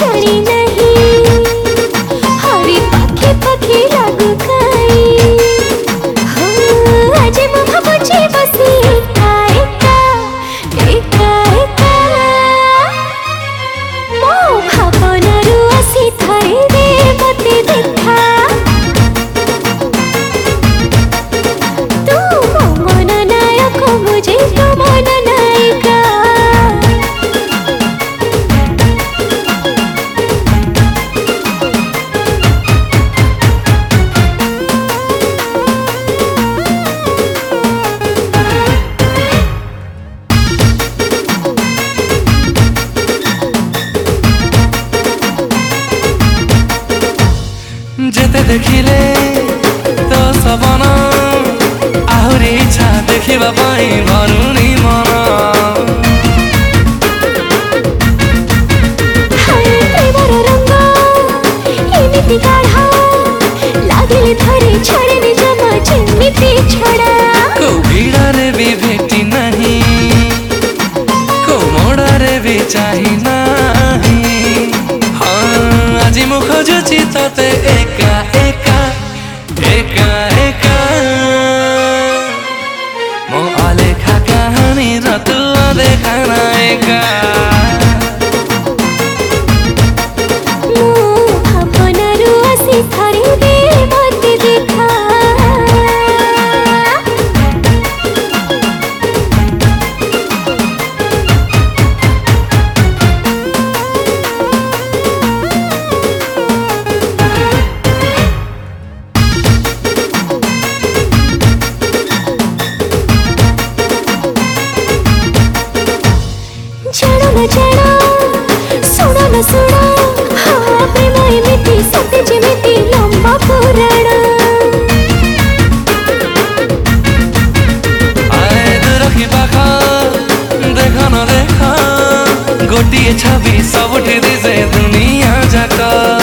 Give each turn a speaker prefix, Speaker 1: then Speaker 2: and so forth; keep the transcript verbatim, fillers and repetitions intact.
Speaker 1: जानी नहीं हरी पाखे पाखे लागू काई हो आज मु भाबुची बसी एका एका एका एका मो भावनारू आसी थरे दे मते देखा तू मो मन नायक मुझे तो मन नायिका
Speaker 2: जेते देखिले तो सपन आहुरी इच्छा देखिबा पाई भरुनी मन
Speaker 1: प्रेमर रंग एमिति गाढ़ा लागिले थरे छड़े जमा जेमिति छड़ा
Speaker 2: को भिड़ारे भी भेटी नहीं को मोड़ारे भी चाही नहीं हाँ आज मु खोजुची तते एका एका एका एका मो आलेखा कहानी रतुआ देखा ना एका
Speaker 1: मो भावनारू आसी थरे दे मते देखा जानो न जानो सुनो न सुनो हाँ प्रेम एमिति सते जेमिति लंबा पुराण
Speaker 2: आए दुरखी पाखा देखा न देखा गोटिए छवि सबुठी दिसे दुनिया जाका।